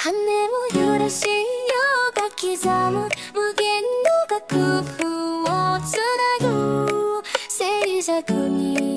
羽を揺らしようが刻む無限の楽譜をつなぐ静寂に